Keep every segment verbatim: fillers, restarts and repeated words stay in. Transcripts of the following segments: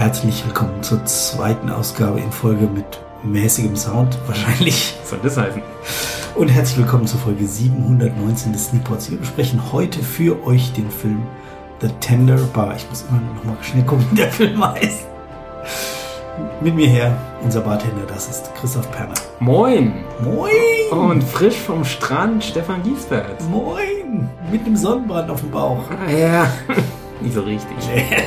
Herzlich willkommen zur zweiten Ausgabe in Folge mit mäßigem Sound, wahrscheinlich. Was soll das heißen? Und herzlich willkommen zur Folge siebenhundertneunzehn des Sneakpots. Wir besprechen heute für euch den Film The Tender Bar. Ich muss immer noch mal schnell gucken, wie der Film heißt. Mit mir her, unser Bartender, das ist Christoph Perner. Moin! Moin! Und frisch vom Strand, Stefan Giesbert. Moin! Mit einem Sonnenbrand auf dem Bauch. Ah, ja, nicht so richtig.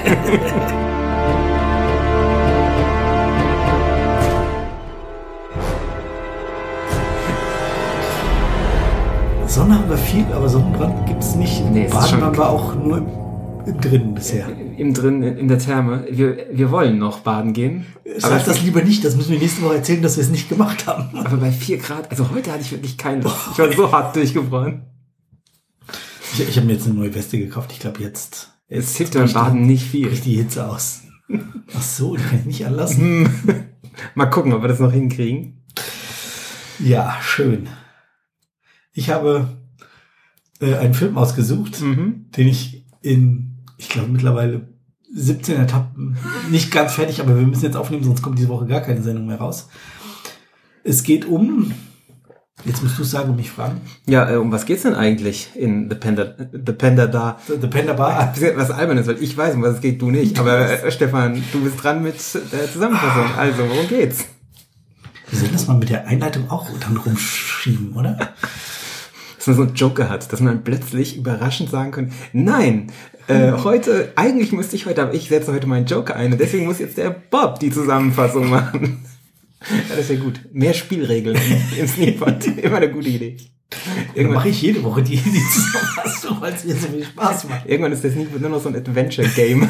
Sonne haben wir viel, aber Sonnenbrand gibt es nicht. Nee, Baden waren wir auch nur im, im Drinnen bisher. Im Drinnen, in der Therme. Wir, wir wollen noch baden gehen. Sag das lieber nicht, das müssen wir nächste Woche erzählen, dass wir es nicht gemacht haben. Aber bei vier Grad, also heute hatte ich wirklich keine Lust. Ich war so hart durchgebrannt. Ich, ich habe mir jetzt eine neue Weste gekauft. Ich glaube, jetzt... Es hilft beim Baden nicht viel. Bricht die Hitze aus. Ach so, die kann ich nicht anlassen. Mal gucken, ob wir das noch hinkriegen. Ja, schön. Ich habe äh, einen Film ausgesucht, mhm. den ich in, ich glaube, mittlerweile siebzehn Etappen, nicht ganz fertig, aber wir müssen jetzt aufnehmen, sonst kommt diese Woche gar keine Sendung mehr raus. Es geht um, jetzt musst du es sagen und mich fragen. Ja, äh, um was geht's denn eigentlich in The Panda, The Panda Bar? The, The Panda Bar. Was Albernes, weil ich weiß, um was es geht, du nicht. Aber äh, Stefan, du bist dran mit der Zusammenfassung. Also, worum geht's? Wir sollen das mal mit der Einleitung auch dann rumschieben, oder? Dass man so einen Joker hat, dass man plötzlich überraschend sagen kann, nein, äh, heute, eigentlich müsste ich heute, aber ich setze heute meinen Joker ein und deswegen muss jetzt der Bob die Zusammenfassung machen. Ja, das wäre gut. Mehr Spielregeln im Sneakpot. Immer eine gute Idee. Irgendwann mache ich jede Woche die, die Zusammenfassung, weil es mir so viel Spaß macht. Irgendwann ist der Sneakpot nur noch so ein Adventure-Game.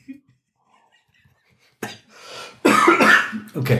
Okay.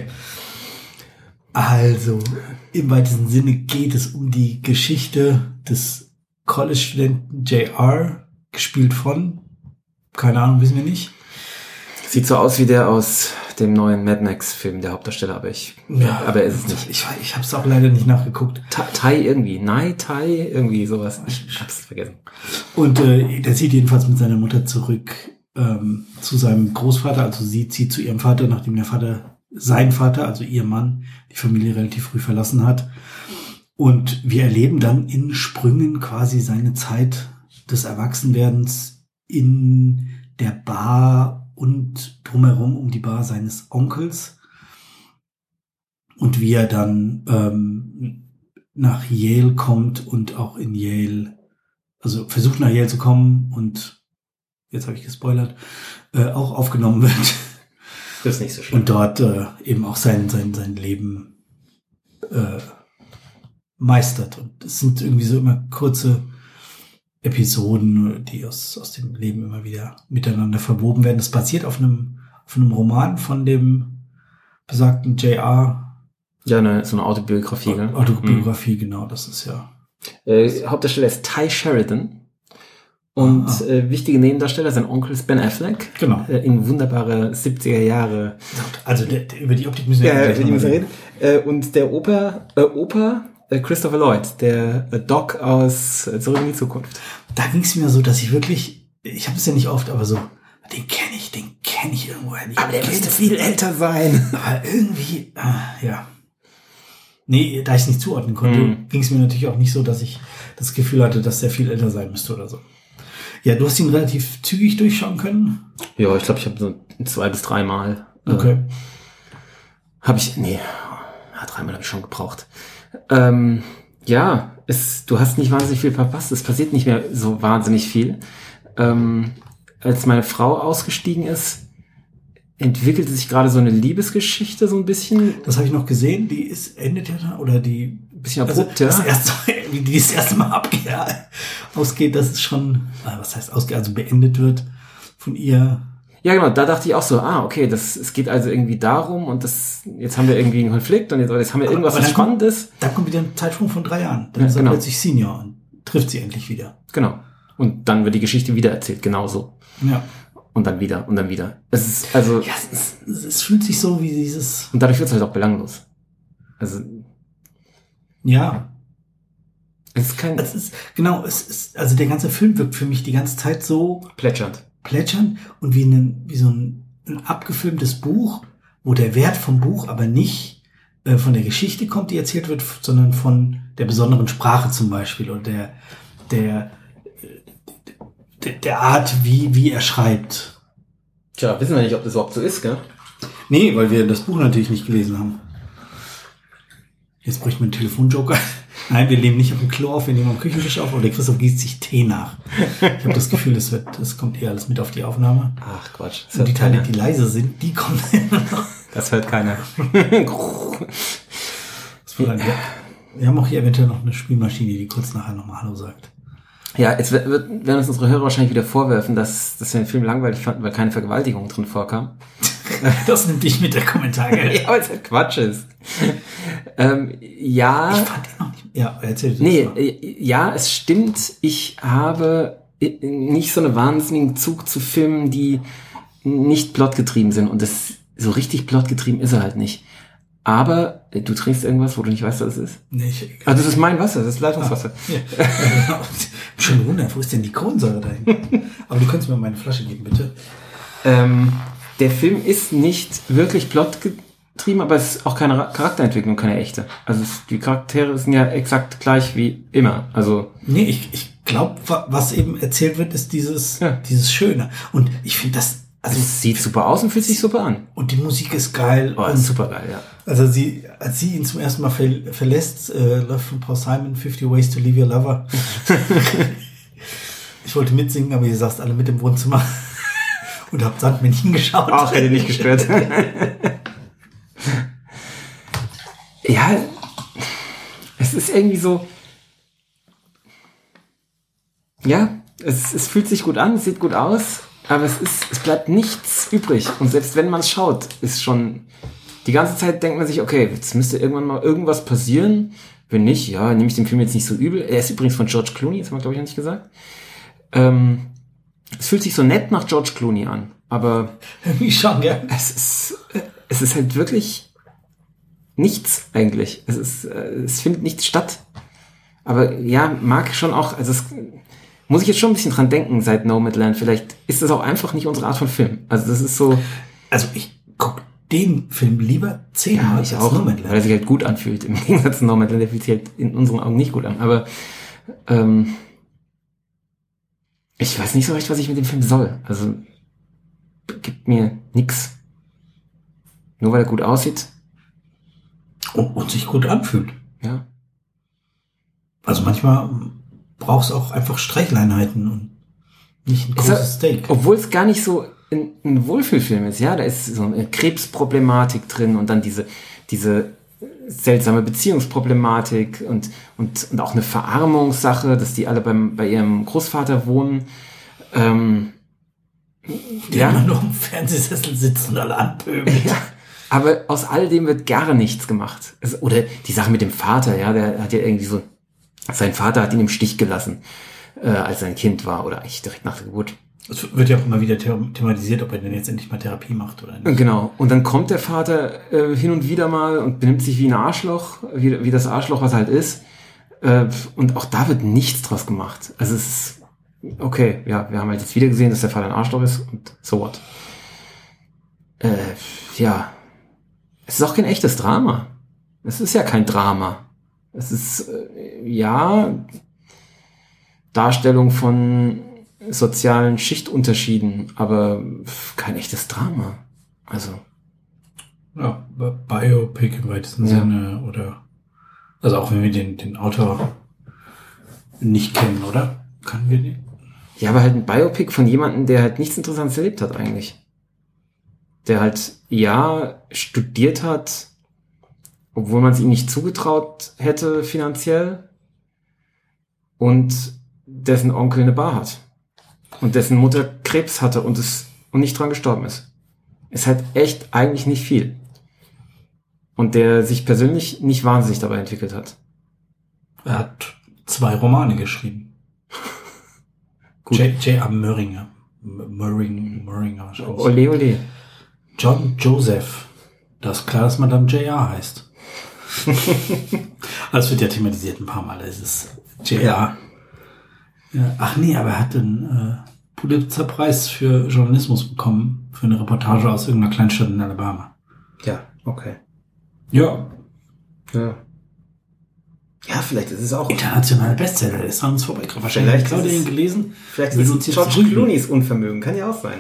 Also, im weitesten Sinne geht es um die Geschichte des College-Studenten J R, gespielt von, keine Ahnung, wissen wir nicht. Sieht so aus wie der aus dem neuen Mad Max-Film, der Hauptdarsteller, aber ich, ja, aber er ist es nicht. Ich, ich habe es auch leider nicht nachgeguckt. Tai irgendwie, Nai Tai, irgendwie sowas. Ich hab's vergessen. Und äh, der zieht jedenfalls mit seiner Mutter zurück ähm, zu seinem Großvater, also sie zieht zu ihrem Vater, nachdem der Vater sein Vater, also ihr Mann, die Familie relativ früh verlassen hat. Und wir erleben dann in Sprüngen quasi seine Zeit des Erwachsenwerdens in der Bar und drumherum um die Bar seines Onkels. Und wie er dann ähm, nach Yale kommt und auch in Yale, also versucht nach Yale zu kommen und, jetzt habe ich gespoilert, äh, auch aufgenommen wird. Das ist nicht so schlimm. Und dort äh, eben auch sein, sein, sein Leben äh, meistert. Und es sind irgendwie so immer kurze Episoden, die aus, aus dem Leben immer wieder miteinander verwoben werden. Das basiert auf einem, auf einem Roman von dem besagten J R. Ja, eine, so eine Autobiografie, ne? Autobiografie, mhm. Genau, das ist ja. Äh, Hauptdarsteller ist Ty Sheridan. Und ah. äh, wichtige Nebendarsteller, sein Onkel ist Ben Affleck. Genau. Äh, in wunderbare siebziger Jahre. Also der, der, über die Optik müssen wir ja gleich noch reden. Äh, und der Opa, äh, Opa äh, Christopher Lloyd, der äh, Doc aus äh, Zurück in die Zukunft. Da ging es mir so, dass ich wirklich, ich habe es ja nicht oft, aber so, den kenne ich, den kenne ich irgendwoher nicht. Aber der müsste viel älter sein. Aber irgendwie, äh, ja. Nee, da ich es nicht zuordnen konnte, hm. ging es mir natürlich auch nicht so, dass ich das Gefühl hatte, dass der viel älter sein müsste oder so. Ja, du hast ihn relativ zügig durchschauen können? Ja, ich glaube, ich habe so zwei bis dreimal. Okay. Äh, habe ich, nee, ja, dreimal habe ich schon gebraucht. Ähm, ja, es, du hast nicht wahnsinnig viel verpasst. Es passiert nicht mehr so wahnsinnig viel. Ähm, als meine Frau ausgestiegen ist, entwickelte sich gerade so eine Liebesgeschichte so ein bisschen. Das habe ich noch gesehen. Die ist endet ja da, oder die ein bisschen abrupt, also, ja. Das erste, wie die das erste Mal abgeht, ausgeht, dass es schon, was heißt ausgeht, also beendet wird von ihr. Ja, genau, da dachte ich auch so, ah, okay, das, es geht also irgendwie darum und das, jetzt haben wir irgendwie einen Konflikt und jetzt, jetzt haben wir irgendwas, was Spannendes. Dann kommt wieder ein Zeitsprung von drei Jahren. Dann ja, ist er genau. plötzlich Senior und trifft sie endlich wieder. Genau. Und dann wird die Geschichte wieder erzählt, genauso. Ja. Und dann wieder und dann wieder. Es ist, also. Ja, es, ist, es fühlt sich so wie dieses. Und dadurch wird es halt auch belanglos. Also. Ja. Es ist kein. Es ist, genau, es ist, also der ganze Film wirkt für mich die ganze Zeit so. Plätschernd. Plätschern und wie, einen, wie so ein ein abgefilmtes Buch, wo der Wert vom Buch aber nicht äh, von der Geschichte kommt, die erzählt wird, sondern von der besonderen Sprache zum Beispiel oder der der der, der Art, wie wie er schreibt. Tja, wissen wir nicht, ob das überhaupt so ist, gell? Nee, weil wir das Buch natürlich nicht gelesen haben. Jetzt bräuchte man einen Telefonjoker. Nein, wir nehmen nicht auf dem Klo auf, wir nehmen am Küchentisch auf, aber der Christoph gießt sich Tee nach. Ich habe das Gefühl, das, wird, das kommt eher alles mit auf die Aufnahme. Ach Quatsch. Und die Teile, die leise sind, die kommen immer noch. Das hört keiner. Das wir, wir haben auch hier eventuell noch eine Spielmaschine, die kurz nachher nochmal Hallo sagt. Ja, jetzt wird, werden uns unsere Hörer wahrscheinlich wieder vorwerfen, dass, dass wir den Film langweilig fanden, weil keine Vergewaltigung drin vorkam. Das nimmt dich mit der Kommentare. Ja, weil es halt Quatsch ist. ähm, ja. Ich fand den noch nicht. Ja, erzähl das Nee, mal. ja, es stimmt. Ich habe nicht so einen wahnsinnigen Zug zu Filmen, die nicht plotgetrieben sind. Und das so richtig plotgetrieben ist er halt nicht. Aber du trinkst irgendwas, wo du nicht weißt, was es ist? Nee, ich, also das ist mein Wasser, das ist Leitungswasser. Ah, ja. Schon wundert, wo ist denn die Kohlensäure dahin? Aber du könntest mir meine Flasche geben, bitte. Ähm, der Film ist nicht wirklich plotgetrieben, aber es ist auch keine Charakterentwicklung, keine echte. Also es, die Charaktere sind ja exakt gleich wie immer. Also nee, ich, ich glaube, was eben erzählt wird, ist dieses, ja. dieses Schöne. Und ich finde das, also es sieht super aus und fühlt sich super an. Und die Musik ist geil. Oh, ist super geil, ja. Also sie, als sie ihn zum ersten Mal ver- verlässt, äh, läuft von Paul Simon, fifty Ways to Leave Your Lover. Ich wollte mitsingen, aber ihr saßt alle mit im Wohnzimmer und habt Sandmännchen geschaut. Ach, hätte nicht gestört. Ja, es ist irgendwie so, ja, es, es fühlt sich gut an, es sieht gut aus, aber es ist, es bleibt nichts übrig. Und selbst wenn man es schaut, ist schon, die ganze Zeit denkt man sich, okay, jetzt müsste irgendwann mal irgendwas passieren. Wenn nicht, ja, nehme ich den Film jetzt nicht so übel. Er ist übrigens von George Clooney, das haben wir, glaube ich, noch nicht gesagt. Ähm, es fühlt sich so nett nach George Clooney an, aber irgendwie schon, ja. Es ist, es ist halt wirklich nichts eigentlich. Es ist, es findet nichts statt. Aber ja, mag schon auch, also es muss ich jetzt schon ein bisschen dran denken seit Nomadland. Vielleicht ist das auch einfach nicht unsere Art von Film. Also das ist so. Also ich guck den Film lieber zehnmal Ja, als ich auch, Nomadland. weil er sich halt gut anfühlt. Im Gegensatz zu Nomadland, der fühlt sich halt in unseren Augen nicht gut an. Aber ähm, ich weiß nicht so recht, was ich mit dem Film soll. Also gibt mir nix. Nur weil er gut aussieht. Und, und sich gut anfühlt. Ja. Also manchmal brauchst du auch einfach Streichleinheiten und nicht ein großes Steak. Obwohl es gar nicht so ein, ein Wohlfühlfilm ist, ja, da ist so eine Krebsproblematik drin und dann diese, diese seltsame Beziehungsproblematik und, und, und auch eine Verarmungssache, dass die alle beim, bei ihrem Großvater wohnen. Ähm, Die ja. immer nur im Fernsehsessel sitzen und alle anpöbeln. Ja. Aber aus all dem wird gar nichts gemacht. Es, oder die Sache mit dem Vater, ja, der hat ja irgendwie so, sein Vater hat ihn im Stich gelassen, äh, als er ein Kind war oder eigentlich direkt nach der Geburt. Es wird ja auch immer wieder thematisiert, ob er denn jetzt endlich mal Therapie macht oder nicht. Genau. Und dann kommt der Vater äh, hin und wieder mal und benimmt sich wie ein Arschloch, wie, wie das Arschloch, was er halt ist. Äh, und auch da wird nichts draus gemacht. Also es ist, okay, ja, wir haben halt jetzt wieder gesehen, dass der Vater ein Arschloch ist und so what. Äh, ja. Es ist auch kein echtes Drama. Es ist ja kein Drama. Es ist, äh, ja, Darstellung von sozialen Schichtunterschieden, aber kein echtes Drama. Also. Ja, Biopic im weitesten Ja. Sinne oder, also auch wenn wir den, den Autor nicht kennen, oder? Können wir den? Ja, aber halt ein Biopic von jemandem, der halt nichts Interessantes erlebt hat eigentlich. Der halt, ja, studiert hat, obwohl man es ihm nicht zugetraut hätte finanziell, und dessen Onkel eine Bar hat. Und dessen Mutter Krebs hatte und es und nicht dran gestorben ist. Ist halt echt eigentlich nicht viel. Und der sich persönlich nicht wahnsinnig dabei entwickelt hat. Er hat zwei Romane geschrieben. Gut. J. J. A. Murringer. Murring, Murringer wahrscheinlich. Ole, ole. John Joseph. Das ist klar, dass man dann J R heißt. Also es wird ja thematisiert ein paar Mal. Es ist J R. Ja. Ach nee, aber er hat einen, äh, Pulitzerpreis für Journalismus bekommen, für eine Reportage aus irgendeiner Kleinstadt in Alabama. Ja, okay. Ja. Ja. Ja, vielleicht ist es auch... Internationale Bestseller, der ist an uns vorbeigekommen. Wahrscheinlich Vielleicht hat Claudia ist es- ihn gelesen. Vielleicht Will ist uns es jetzt George prügeln. Clooney's Unvermögen. Kann ja auch sein.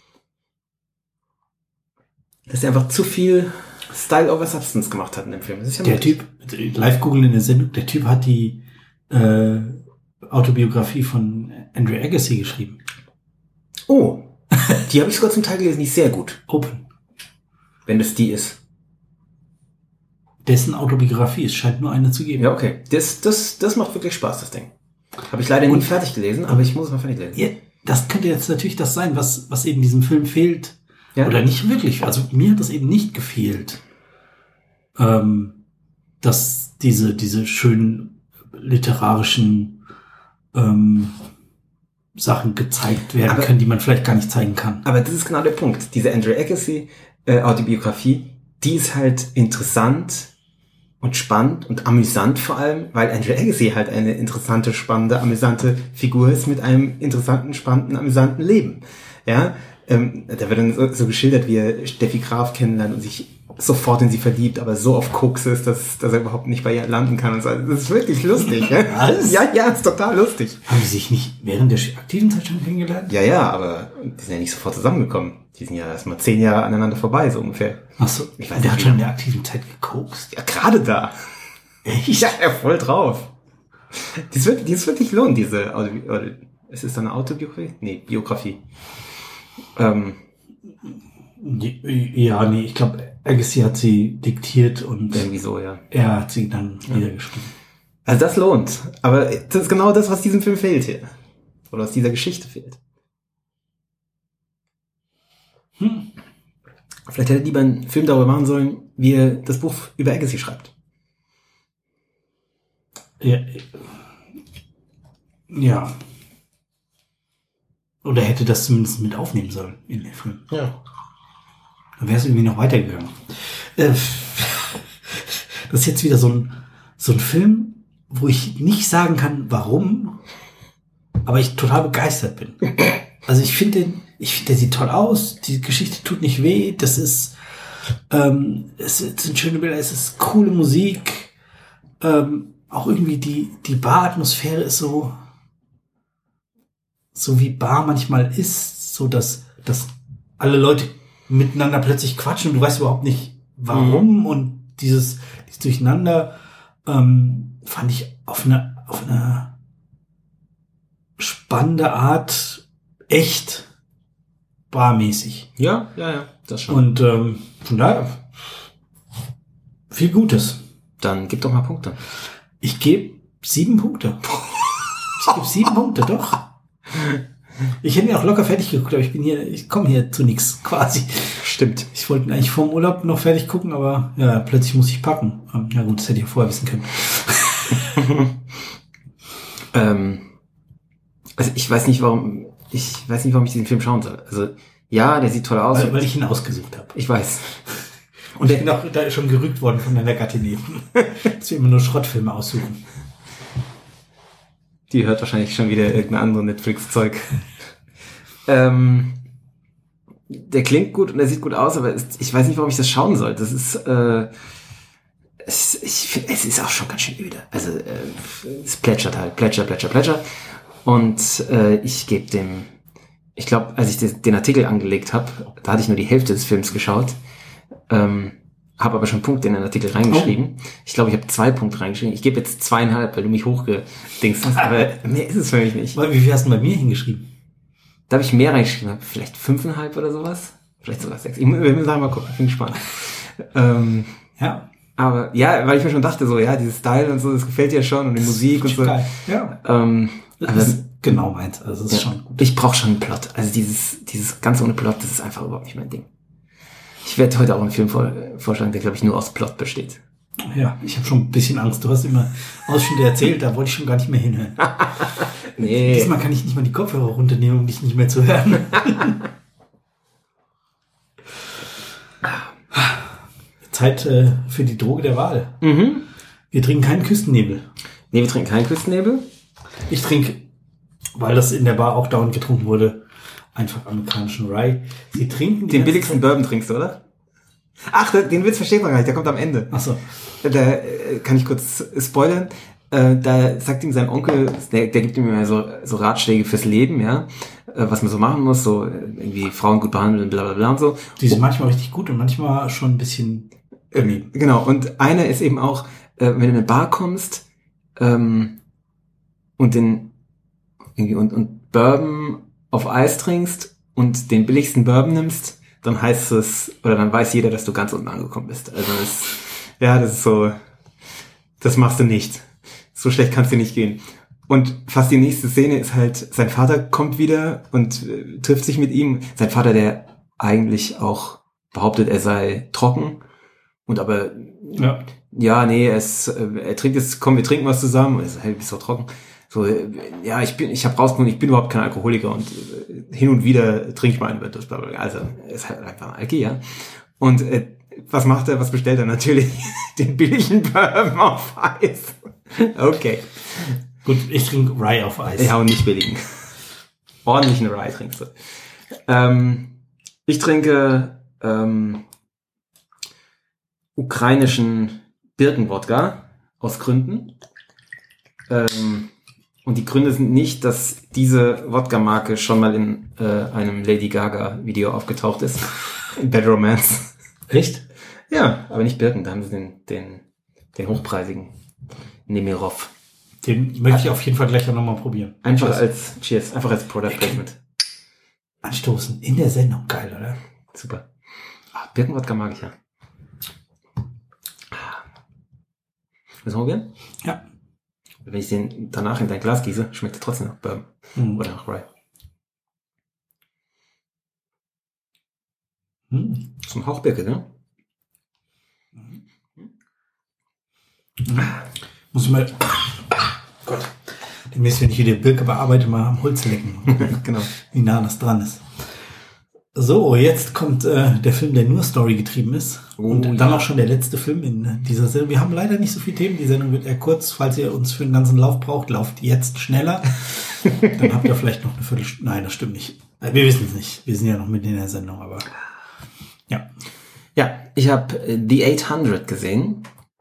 Dass er einfach zu viel Style over Substance gemacht hat in dem Film. Das ist ja Der möglich. Typ, live googeln in der Sendung, der Typ hat die äh, Autobiografie von Andrew Agassi geschrieben. Oh, die habe ich sogar zum Teil gelesen. Die ist sehr gut. Open. Wenn das die ist. Dessen Autobiografie, es scheint nur eine zu geben. Ja, okay. Das, das, das macht wirklich Spaß, das Ding. Habe ich leider nie Und- fertig gelesen, aber ich muss es mal fertig lesen. Ja, das könnte jetzt natürlich das sein, was, was eben diesem Film fehlt. Ja? Oder nicht wirklich. Also mir hat das eben nicht gefehlt. Ähm, dass diese, diese schönen literarischen ähm, Sachen gezeigt werden Aber- können, die man vielleicht gar nicht zeigen kann. Aber das ist genau der Punkt. Diese Andrew Agassi äh, Autobiografie, die ist halt interessant und spannend und amüsant vor allem, weil Andrew Agassi halt eine interessante, spannende, amüsante Figur ist mit einem interessanten, spannenden, amüsanten Leben. Ja, ähm, da wird dann so, so geschildert, wie er Steffi Graf kennenlernt und sich sofort in sie verliebt, aber so auf Koks ist, dass, dass er überhaupt nicht bei ihr landen kann. Und so. Das ist wirklich lustig. Ja, Was? ja, ja, ist total lustig. Haben die sich nicht während der aktiven Zeit schon kennengelernt? Ja, ja, aber die sind ja nicht sofort zusammengekommen. Die sind ja erst mal zehn Jahre aneinander vorbei, so ungefähr. Ach so, Ich weiß der nicht, hat wie schon in lange. der aktiven Zeit gekokst. Ja, gerade da. Echt? Ja, ja, voll drauf. Die ist wirklich, die ist wirklich lohnt, diese Auto, oder, ist es eine Autobiografie? Nee, Biografie. Ähm, Ja, nee, ich glaube, Agassi hat sie diktiert und irgendwie so, ja. er hat sie dann niedergeschrieben. Also das lohnt. Aber das ist genau das, was diesem Film fehlt hier. Oder was dieser Geschichte fehlt. Hm. Vielleicht hätte er lieber einen Film darüber machen sollen, wie er das Buch über Agassi schreibt. Ja. ja. Oder hätte das zumindest mit aufnehmen sollen in den Film. Ja. Dann wäre es irgendwie noch weitergegangen. Äh, das ist jetzt wieder so ein, so ein Film, wo ich nicht sagen kann, warum, aber ich total begeistert bin. Also ich finde den, ich finde, der sieht toll aus, die Geschichte tut nicht weh, das ist, ähm, es sind schöne Bilder, es ist coole Musik, ähm, auch irgendwie die, die Bar-Atmosphäre ist so, so wie Bar manchmal ist, so dass, dass alle Leute miteinander plötzlich quatschen und du weißt überhaupt nicht, warum, mhm. und dieses, dieses Durcheinander, ähm, fand ich auf eine, auf eine spannende Art echt barmäßig. Ja, ja, ja, das schon. Und ähm, von daher viel Gutes. Dann gib doch mal Punkte. Ich gebe sieben Punkte. Ich gebe sieben Punkte, doch. Ich hätte ihn auch locker fertig geguckt, aber ich bin hier, ich komme hier zu nichts quasi. Stimmt. Ich wollte ihn eigentlich vorm Urlaub noch fertig gucken, aber ja, plötzlich muss ich packen. Ja gut, das hätte ich ja vorher wissen können. ähm, also ich weiß nicht, warum ich weiß nicht, warum ich diesen Film schauen soll. Also ja, der sieht toll aus. Weil, weil ich ihn ausgesucht habe. Ich weiß. Und ich bin auch da schon gerügt worden von meiner Gattin eben, dass wir immer nur Schrottfilme aussuchen. Die hört wahrscheinlich schon wieder irgendein anderes Netflix-Zeug. ähm, der klingt gut und der sieht gut aus, aber es, ich weiß nicht, warum ich das schauen soll. Das ist, äh, es, ich find, es ist auch schon ganz schön öde. Also äh, es plätschert halt, plätscher, plätscher, plätscher. Und äh, ich gebe dem, ich glaube, als ich des, den Artikel angelegt habe, da hatte ich nur die Hälfte des Films geschaut. Ähm, habe aber schon Punkte in den Artikel reingeschrieben. Oh. Ich glaube, ich habe zwei Punkte reingeschrieben. Ich gebe jetzt zweieinhalb, weil du mich hochgedingst hast, aber mehr ist es für mich nicht. Wie viel hast du bei mir hingeschrieben? Da habe ich mehr reingeschrieben, vielleicht fünfeinhalb oder sowas. Vielleicht sogar sechs. Ich muss mal gucken, ich bin gespannt. ähm, ja. Aber ja, weil ich mir schon dachte, so, ja, dieses Style und so, das gefällt dir schon und die Musik und so. Geil. Ja. Ähm, das aber, ist genau meins. Also das ist ja, schon gut. Ich brauche schon einen Plot. Also dieses, dieses ganz ohne Plot, das ist einfach überhaupt nicht mein Ding. Ich werde heute auch einen Film vor, vorschlagen, der, glaube ich, nur aus Plot besteht. Ja, ich habe schon ein bisschen Angst. Du hast immer Ausschnitte erzählt, da wollte ich schon gar nicht mehr hinhören. Nee. Diesmal kann ich nicht mal die Kopfhörer runternehmen, um dich nicht mehr zu hören. Zeit äh, für die Droge der Wahl. Mhm. Wir trinken keinen Küstennebel. Nee, wir trinken keinen Küstennebel. Ich trinke, weil das in der Bar auch dauernd getrunken wurde, einfach amerikanischen Rye. Sie trinken den billigsten Bourbon trinkst du, oder? Ach, den Witz versteht man gar nicht, der kommt am Ende. Ach so. Da kann ich kurz spoilern. Da sagt ihm sein Onkel, der, der gibt ihm immer so, so Ratschläge fürs Leben, ja, was man so machen muss, so irgendwie Frauen gut behandeln, bla bla bla und so. Die sind manchmal richtig gut und manchmal schon ein bisschen daneben. Genau, und einer ist eben auch, wenn du in eine Bar kommst ähm, und den irgendwie und, und Bourbon auf Eis trinkst und den billigsten Bourbon nimmst, dann heißt es, oder dann weiß jeder, dass du ganz unten angekommen bist. Also das, ja, das ist so, das machst du nicht. So schlecht kann's dir nicht gehen. Und fast die nächste Szene ist halt, sein Vater kommt wieder und äh, trifft sich mit ihm. Sein Vater, der eigentlich auch behauptet, er sei trocken. Und aber, ja, ja nee, er, ist, äh, er trinkt jetzt, komm, wir trinken was zusammen. Und er sagt, hey, bist du trocken? So, äh, ja, ich bin, ich habe rausgefunden, ich bin überhaupt kein Alkoholiker und äh, hin und wieder trinke ich mal einen Wetters, bla bla bla. Also, er ist halt einfach ein Alki, ja. Und äh, was macht er, was bestellt er? Natürlich den billigen Bourbon auf Eis. Okay. Gut, ich trinke Rye auf Eis. Ja, und nicht billigen. Ordentlichen Rye trinkst du. Ähm, ich trinke ähm, ukrainischen Birkenwodka aus Gründen. Ähm, und die Gründe sind nicht, dass diese Wodka-Marke schon mal in äh, einem Lady Gaga-Video aufgetaucht ist. In Bad Romance. Echt? Ja, aber nicht Birken, da haben sie den, den, den hochpreisigen Nemirov. Den möchte ich auf jeden Fall gleich auch nochmal probieren. Einfach Cheers. als, Cheers, einfach als Product Placement. Anstoßen in der Sendung, geil, oder? Super. Ah, Birkenwodka mag ich ja. Müssen wir probieren? Ja. Wenn ich den danach in dein Glas gieße, schmeckt er trotzdem nach Bourbon. Mhm. Oder nach Rye. Mhm. Zum Hauch Birke, ne? Mhm. Muss ich mal, Gott, demnächst, wenn ich hier die Birke bearbeite, mal am Holz lecken. Genau. Wie nah das dran ist. So, jetzt kommt äh, der Film, der nur Story getrieben ist. Oh, und dann ja. auch schon der letzte Film in dieser Sendung. Wir haben leider nicht so viele Themen. Die Sendung wird eher kurz. Falls ihr uns für den ganzen Lauf braucht, lauft jetzt schneller. Dann habt ihr vielleicht noch eine Viertelstunde. Nein, das stimmt nicht. Wir wissen es nicht. Wir sind ja noch mitten in der Sendung, aber ja. Ja, ich habe The achthundert gesehen.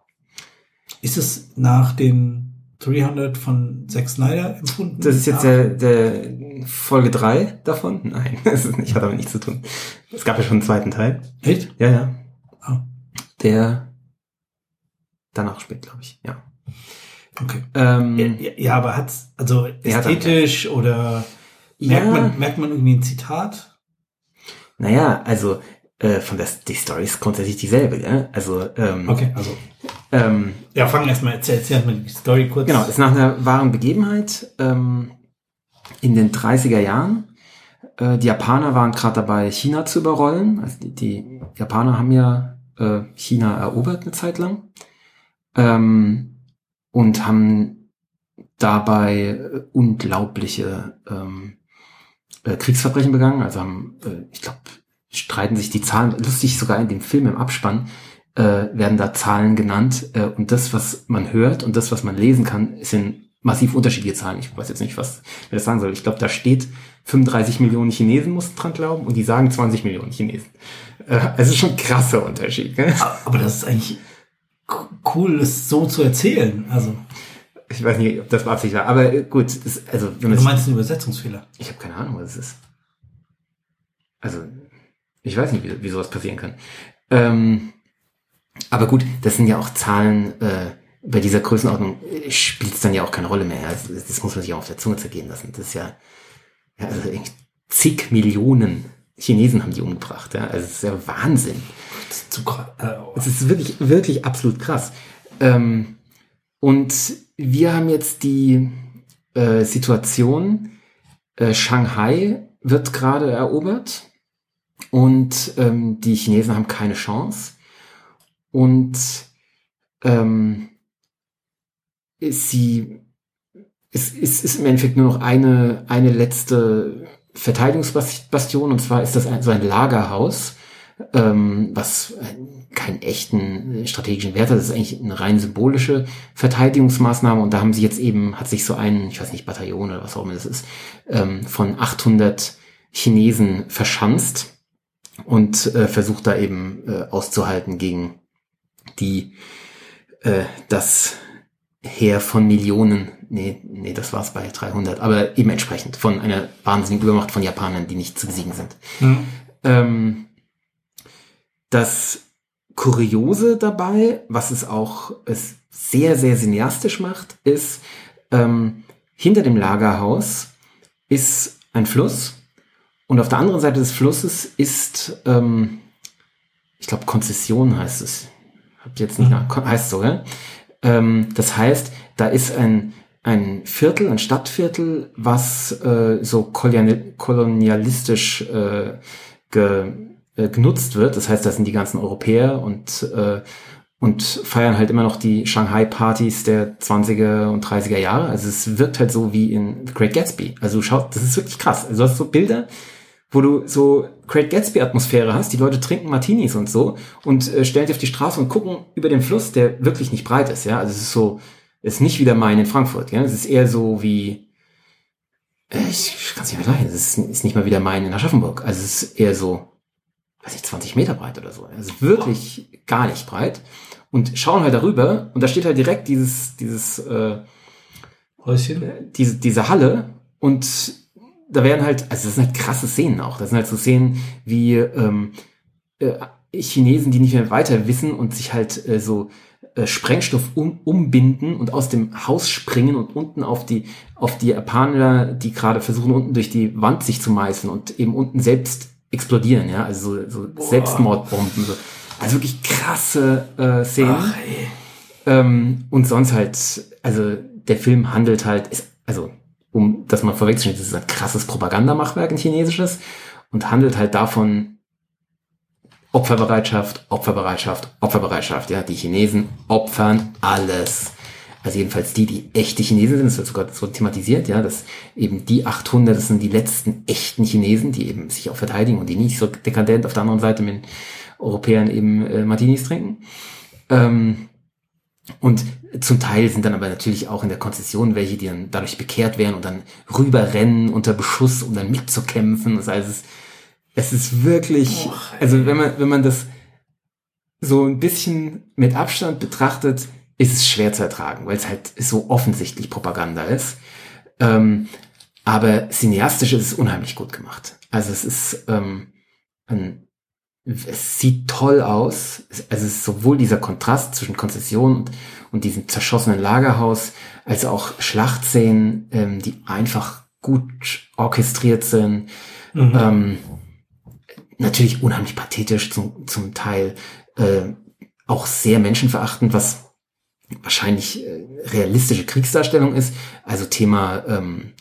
Ist es nach den dreihundert von Zack Snyder empfunden? Das ist jetzt der, der Folge drei davon? Nein, das ist nicht, hat damit nichts zu tun. Es gab ja schon einen zweiten Teil. Echt? Ja, ja. Oh. Der danach spielt, glaube ich, ja. Okay. Ähm, ja, ja, aber hat's, also ästhetisch hat oder merkt ja. man, merkt man irgendwie ein Zitat? Naja, also äh, von der die Story ist grundsätzlich dieselbe, ja. Also ähm, okay, also ähm, ja, fangen erstmal, erzähl, erzähl erstmal die Story kurz. Genau, ist nach einer wahren Begebenheit ähm, in den dreißiger Jahren. Äh, die Japaner waren gerade dabei, China zu überrollen. Also die, die Japaner haben ja äh, China erobert eine Zeit lang ähm, und haben dabei unglaubliche ähm, äh, Kriegsverbrechen begangen. Also haben, äh, ich glaube, streiten sich die Zahlen, lustig sogar in dem Film im Abspann, äh, werden da Zahlen genannt. Äh, und das, was man hört und das, was man lesen kann, sind massiv unterschiedliche Zahlen. Ich weiß jetzt nicht, was wer das sagen soll. Ich glaube, da steht fünfunddreißig Millionen Chinesen, mussten dran glauben, und die sagen zwanzig Millionen Chinesen. Äh, es ist schon ein krasser Unterschied. Gell? Aber das ist eigentlich cool, das so zu erzählen. Also ich weiß nicht, ob das beabsichtigt war, aber gut. Das, also wenn man du meinst einen Übersetzungsfehler? Ich habe keine Ahnung, was es ist. Also ich weiß nicht, wie, wie sowas passieren kann. Ähm, aber gut, das sind ja auch Zahlen, äh, bei dieser Größenordnung spielt es dann ja auch keine Rolle mehr. Das, das muss man sich auch auf der Zunge zergehen lassen. Das ist ja, ja also zig Millionen Chinesen haben die umgebracht. Ja? Also das ist ja Wahnsinn. Das ist, zu krass. Das ist wirklich, wirklich absolut krass. Ähm, und wir haben jetzt die äh, Situation, äh, Shanghai wird gerade erobert und ähm, die Chinesen haben keine Chance. Und ähm, sie es ist, ist im Endeffekt nur noch eine eine letzte Verteidigungsbastion, und zwar ist das ein, so ein Lagerhaus, ähm, was keinen echten strategischen Wert hat. Das ist eigentlich eine rein symbolische Verteidigungsmaßnahme, und da haben sie jetzt eben, hat sich so ein, ich weiß nicht, Bataillon oder was auch immer das ist, ähm, von achthundert Chinesen verschanzt und äh, versucht da eben äh, auszuhalten gegen die äh, das Heer von Millionen, nee, nee, das war's bei dreihundert, aber eben entsprechend von einer wahnsinnigen Übermacht von Japanern, die nicht zu besiegen sind. Mhm. Ähm, das Kuriose dabei, was es auch es sehr, sehr cineastisch macht, ist, ähm, hinter dem Lagerhaus ist ein Fluss und auf der anderen Seite des Flusses ist, ähm, ich glaube, Konzession heißt es. Habt ihr jetzt nicht nach, heißt so, ja? Ähm, das heißt, da ist ein, ein Viertel, ein Stadtviertel, was äh, so kolonial, kolonialistisch äh, ge, äh, genutzt wird. Das heißt, da sind die ganzen Europäer und, äh, und feiern halt immer noch die Shanghai-Partys der zwanziger und dreißiger Jahre. Also es wirkt halt so wie in The Great Gatsby. Also schaut, das ist wirklich krass. Also du hast so Bilder, wo du so Great Gatsby-Atmosphäre hast, die Leute trinken Martinis und so und äh, stellen sich auf die Straße und gucken über den Fluss, der wirklich nicht breit ist, ja, also es ist so, es ist nicht wie der Main in Frankfurt, ja, es ist eher so wie, äh, ich kann es nicht mehr sagen, es ist, ist nicht mal wie der Main in Aschaffenburg, also es ist eher so, weiß ich, zwanzig Meter breit oder so, also wirklich gar nicht breit und schauen halt darüber und da steht halt direkt dieses, dieses, äh, Häuschen, äh, diese, diese Halle und da werden halt, also das sind halt krasse Szenen auch. Das sind halt so Szenen wie ähm, äh, Chinesen, die nicht mehr weiter wissen und sich halt äh, so äh, Sprengstoff um, umbinden und aus dem Haus springen und unten auf die auf die Japaner, die gerade versuchen, unten durch die Wand sich zu meißeln und eben unten selbst explodieren, ja, also so, so Selbstmordbomben. So. Also wirklich krasse äh, Szenen. Ach, ey. Ähm, und sonst halt, also der Film handelt halt, ist, also um das mal vorwegzustellen, das ist ein krasses Propagandamachwerk, ein chinesisches, und handelt halt davon, Opferbereitschaft, Opferbereitschaft, Opferbereitschaft, ja, die Chinesen opfern alles. Also jedenfalls die, die echte Chinesen sind, das wird sogar so thematisiert, ja, dass eben die achthundert, das sind die letzten echten Chinesen, die eben sich auch verteidigen und die nicht so dekadent auf der anderen Seite mit den Europäern eben äh, Martinis trinken. Ähm, Und zum Teil sind dann aber natürlich auch in der Konzession welche, die dann dadurch bekehrt werden und dann rüberrennen unter Beschuss, um dann mitzukämpfen. Das heißt, es ist, es ist wirklich, oh, also wenn man, wenn man das so ein bisschen mit Abstand betrachtet, ist es schwer zu ertragen, weil es halt so offensichtlich Propaganda ist. Ähm, aber cineastisch ist es unheimlich gut gemacht. Also es ist ähm, ein Es sieht toll aus. Also es ist sowohl dieser Kontrast zwischen Konzession und, und diesem zerschossenen Lagerhaus, als auch Schlachtszenen, ähm, die einfach gut orchestriert sind. Mhm. Ähm, natürlich unheimlich pathetisch zum, zum Teil. Äh, auch sehr menschenverachtend, was wahrscheinlich äh, realistische Kriegsdarstellung ist. Also Thema ähm,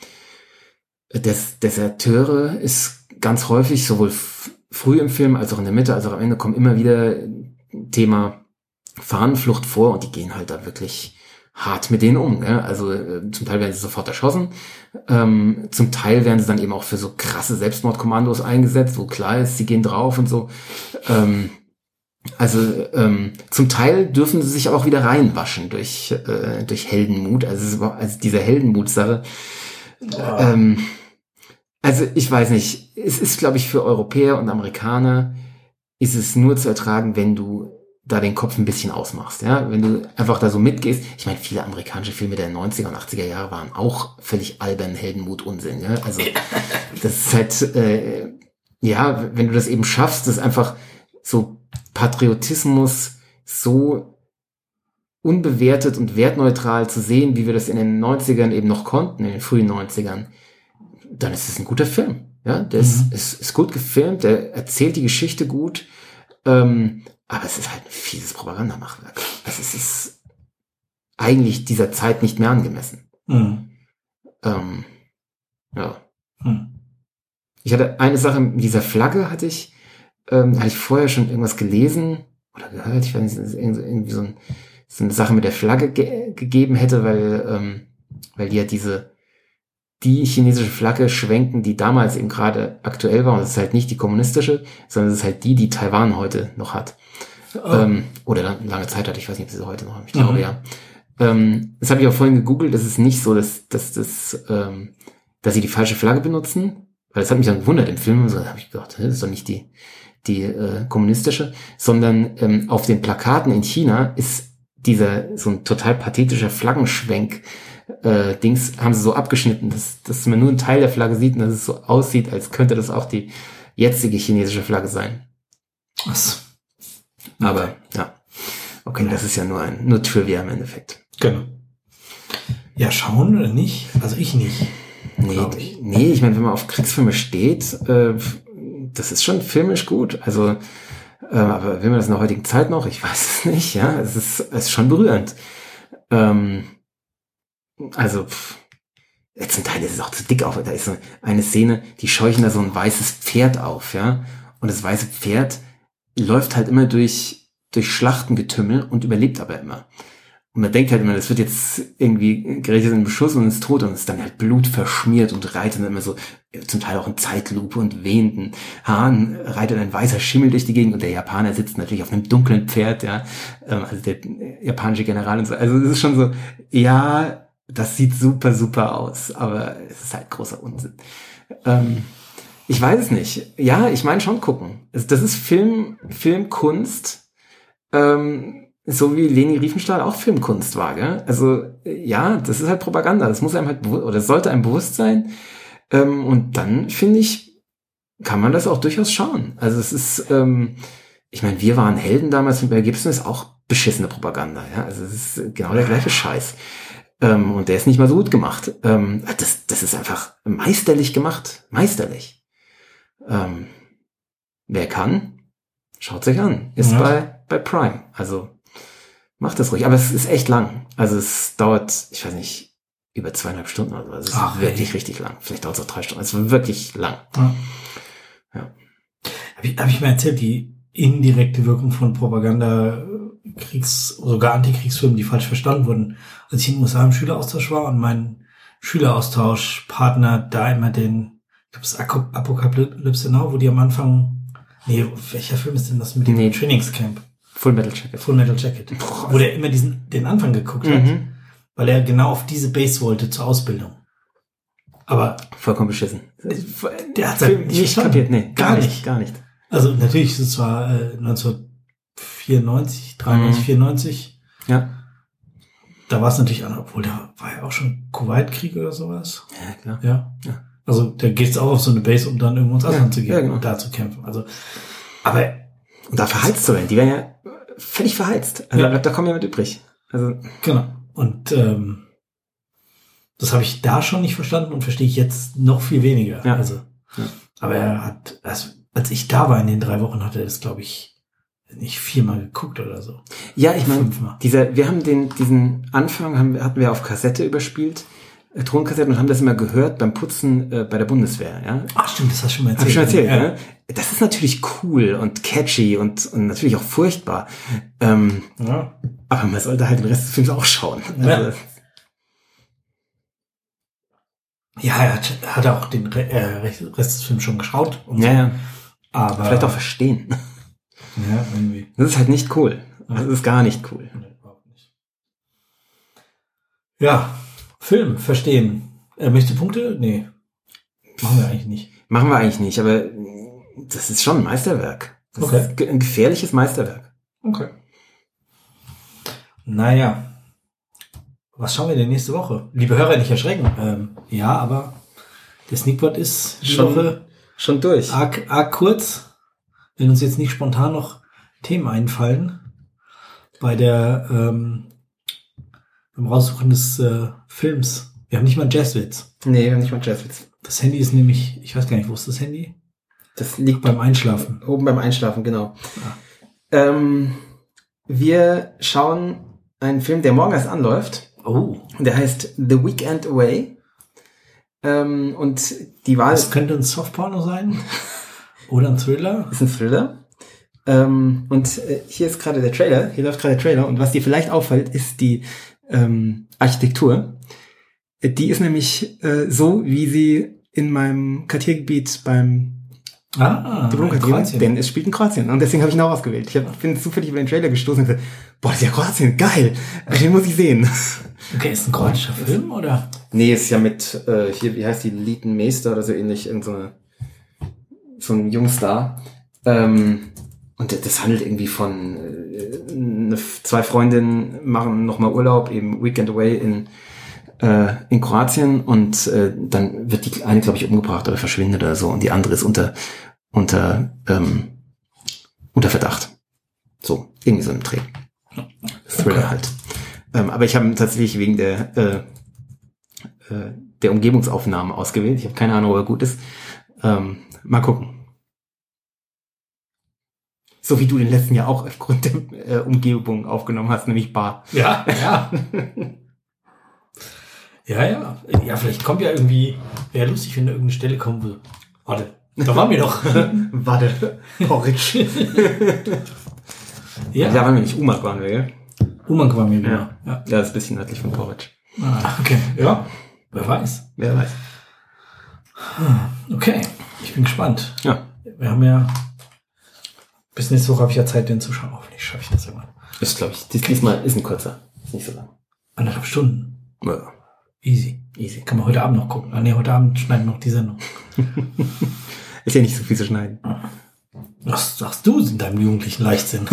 des Deserteure ist ganz häufig sowohl f- früh im Film, als auch in der Mitte, als auch am Ende kommen immer wieder Thema Fahnenflucht vor und die gehen halt da wirklich hart mit denen um. Ne? Also äh, zum Teil werden sie sofort erschossen, ähm, zum Teil werden sie dann eben auch für so krasse Selbstmordkommandos eingesetzt, wo klar ist, sie gehen drauf und so. Ähm, also ähm, zum Teil dürfen sie sich aber auch wieder reinwaschen durch äh, durch Heldenmut. Also, es war, also diese Heldenmut-Sache. Ja. Ähm, Also ich weiß nicht, es ist, glaube ich, für Europäer und Amerikaner ist es nur zu ertragen, wenn du da den Kopf ein bisschen ausmachst, ja, wenn du einfach da so mitgehst. Ich meine, viele amerikanische Filme der neunziger und achtziger Jahre waren auch völlig albern, Heldenmut, Unsinn, ja, also das ist halt, äh, ja, wenn du das eben schaffst, das einfach so Patriotismus so unbewertet und wertneutral zu sehen, wie wir das in den neunzigern eben noch konnten, in den frühen neunzigern, dann ist es ein guter Film. Ja, der mhm. ist, ist, ist gut gefilmt, der erzählt die Geschichte gut, ähm, aber es ist halt ein fieses Propagandamachwerk. Also es ist eigentlich dieser Zeit nicht mehr angemessen. Mhm. Ähm, ja. Mhm. Ich hatte eine Sache mit dieser Flagge, hatte ich, ähm, hatte ich vorher schon irgendwas gelesen oder gehört, ich weiß nicht, irgendwie so, ein, so eine Sache mit der Flagge ge- gegeben hätte, weil, ähm, weil die ja diese die chinesische Flagge schwenken, die damals eben gerade aktuell war. Und es ist halt nicht die kommunistische, sondern es ist halt die, die Taiwan heute noch hat. Oh. Ähm, oder lange Zeit hat, ich weiß nicht, ob sie sie heute noch haben. Ich glaube, mhm. ja. Ähm, das habe ich auch vorhin gegoogelt. Das ist nicht so, dass, dass, dass, ähm, dass sie die falsche Flagge benutzen. weil das hat mich dann gewundert im Film, so habe ich gedacht, das ist doch nicht die die äh, kommunistische, sondern ähm, auf den Plakaten in China ist dieser so ein total pathetischer Flaggenschwenk äh, Dings, haben sie so abgeschnitten, dass, dass man nur einen Teil der Flagge sieht und dass es so aussieht, als könnte das auch die jetzige chinesische Flagge sein. Was? Aber ja, okay, das ist ja nur ein nur Trivia im Endeffekt. Genau. Ja, schauen oder nicht? Also ich nicht. Nee, ich. nee, ich meine, wenn man auf Kriegsfilme steht, äh, das ist schon filmisch gut. Also, äh, aber will man das in der heutigen Zeit noch? Ich weiß es nicht, ja. Es ist, es ist schon berührend. Ähm, also, pff, zum Teil ist es auch zu dick auf. Da ist so eine Szene, die scheuchen da so ein weißes Pferd auf, ja. Und das weiße Pferd läuft halt immer durch, durch Schlachtengetümmel und überlebt aber immer. Und man denkt halt immer, das wird jetzt irgendwie gerät in den Beschuss und ist tot und ist dann halt blutverschmiert und reitet dann immer so, zum Teil auch in Zeitlupe und wehenden Haaren, reitet ein weißer Schimmel durch die Gegend und der Japaner sitzt natürlich auf einem dunklen Pferd, ja, also der japanische General und so. Also es ist schon so, ja, das sieht super, super aus, aber es ist halt großer Unsinn. Ähm, ich weiß es nicht. Ja, ich meine schon gucken. Das ist Film, Filmkunst, ähm, so wie Leni Riefenstahl auch Filmkunst war, gell? Also, ja, das ist halt Propaganda. Das muss einem halt, oder sollte einem bewusst sein. Ähm, und dann, finde ich, kann man das auch durchaus schauen. Also, es ist, ähm, ich meine, wir waren Helden damals mit Mel Gibson, ist auch beschissene Propaganda, ja? Also, es ist genau der gleiche Scheiß. Ähm, und der ist nicht mal so gut gemacht. Ähm, das, das ist einfach meisterlich gemacht. Meisterlich. Ähm, wer kann, schaut sich an. Ist ja. bei, bei Prime. Also, macht das ruhig, aber es ist echt lang. Also es dauert, ich weiß nicht, über zweieinhalb Stunden oder so. Also es ist Ach, wirklich ey. richtig lang. Vielleicht dauert es auch drei Stunden. Es ist wirklich lang. Ja. ja. Habe ich, hab ich mir erzählt, die indirekte Wirkung von Propaganda, Kriegs-, sogar Antikriegsfilmen, die falsch verstanden wurden. Als ich in den U S A im Schüleraustausch war und mein Schüleraustauschpartner da immer den, ich glaube, das Apokalypse Now, wo die am Anfang, nee, welcher Film ist denn das mit dem nee. Trainingscamp? Full Metal Jacket. Full Metal Jacket. Boah. Wo der immer diesen, den Anfang geguckt hat, mhm. weil er genau auf diese Base wollte zur Ausbildung. Aber. Vollkommen beschissen. Der hat halt nicht, nicht kapiert, nee. Gar, gar nicht, nicht, gar nicht. Also, natürlich ist es zwar, äh, neunzehnhundertvierundneunzig, dreiundneunzig, mhm. vierundneunzig. Ja. Da war es natürlich an, obwohl da war ja auch schon Kuwait-Krieg oder sowas. Ja, klar. Ja. ja. Also, da geht's auch auf so eine Base, um dann irgendwo ins Ausland ja, zu gehen ja, genau. und da zu kämpfen. Also, aber. Und da verheizt zu werden. Die werden ja völlig verheizt. Also ja. da kommt jemand übrig. Also genau. Und ähm, das habe ich da schon nicht verstanden und verstehe ich jetzt noch viel weniger. Ja. Also, ja. Aber er hat, also, als ich da war in den drei Wochen, hat er das, glaube ich, nicht viermal geguckt oder so. Ja, ich meine, dieser, wir haben den, diesen Anfang haben, hatten wir auf Kassette überspielt, äh, Tonkassetten und haben das immer gehört beim Putzen äh, bei der Bundeswehr. Ja? Ach stimmt, das hast du schon mal erzählt. Hab ich schon erzählt, ja. Ne? Das ist natürlich cool und catchy und, und natürlich auch furchtbar. Ähm, ja. Aber man sollte halt den Rest des Films auch schauen. Ja, also, ja er hat, hat auch den Re- äh, Rest des Films schon geschaut. Und ja, so. ja. Aber vielleicht auch verstehen. Ja, irgendwie. Das ist halt nicht cool. Das ist gar nicht cool. Nee, überhaupt nicht. Ja, Film, verstehen. Äh, möchtest du Punkte? Nee. Machen wir eigentlich nicht. Machen wir eigentlich nicht, aber das ist schon ein Meisterwerk. Das okay. ist ein gefährliches Meisterwerk. Okay. Naja. Was schauen wir denn nächste Woche? Liebe Hörer, nicht erschrecken. Ähm, ja, aber der Sneakpot ist die schon, Woche schon durch. Arg, arg kurz. Wenn uns jetzt nicht spontan noch Themen einfallen bei der ähm, beim Raussuchen des äh, Films. Wir haben nicht mal einen Jazzwitz. Nee, wir haben nicht mal einen Jazzwitz. Das Handy ist nämlich, ich weiß gar nicht, wo ist das Handy? Das liegt beim Einschlafen. Oben beim Einschlafen, genau. Ja. Ähm, wir schauen einen Film, der morgen erst anläuft. Oh. Der heißt The Weekend Away. Ähm, und die Wahl... Das könnte ein Softporno sein. Oder ein Thriller. Ist ein Thriller. Ähm, und äh, hier ist gerade der Trailer. Hier läuft gerade der Trailer. Und was dir vielleicht auffällt, ist die ähm, Architektur. Die ist nämlich äh, so, wie sie in meinem Quartiergebiet beim Ah, Diplom-Quartier, denn es spielt in Kroatien. Und deswegen habe ich ihn auch ausgewählt. Ich hab, bin zufällig über den Trailer gestoßen und gesagt, boah, das ist ja Kroatien, geil. Den muss ich sehen. Okay, ist ein kroatischer Film, oder? Nee, ist ja mit, äh, hier, wie heißt die, Lieten Meester oder so ähnlich, irgend so eine so ein Jungstar. Ähm, und das handelt irgendwie von äh, ne, zwei Freundinnen machen nochmal Urlaub, eben Weekend Away in äh, in Kroatien und äh, dann wird die eine, glaube ich, umgebracht oder verschwindet oder so und die andere ist unter unter ähm, unter Verdacht. So, irgendwie so ein Dreh. Thriller okay. halt. Ähm, aber ich habe tatsächlich wegen der äh, äh, der Umgebungsaufnahmen ausgewählt. Ich habe keine Ahnung, ob er gut ist. Ähm, mal gucken. So wie du den letzten Jahr auch aufgrund der äh, Umgebung aufgenommen hast, nämlich Bar. Ja, ja. ja, ja. Ja, vielleicht kommt ja irgendwie, wäre lustig, wenn da irgendeine Stelle kommen will. Warte, da waren wir doch. Warte, Porridge. ja. Da waren wir nicht, Umag waren wir, gell? Umag waren wir, genau. Ja. ja, das ist ein bisschen nördlich von Porridge. Ah, okay, ja. Wer weiß. Wer weiß. Okay, ich bin gespannt. Ja. Wir haben ja bis nächste Woche habe ich ja Zeit, den zu schauen. Hoffentlich schaffe ich das irgendwann. Ist, glaube ich, dies, diesmal ist ein kurzer. Ist nicht so lang. Anderthalb Stunden. Ja. Easy. Easy. Kann man heute Abend noch gucken. Ah, nee, heute Abend schneiden wir noch die Sendung. Ist ja nicht so viel zu schneiden. Was sagst du in deinem jugendlichen Leichtsinn?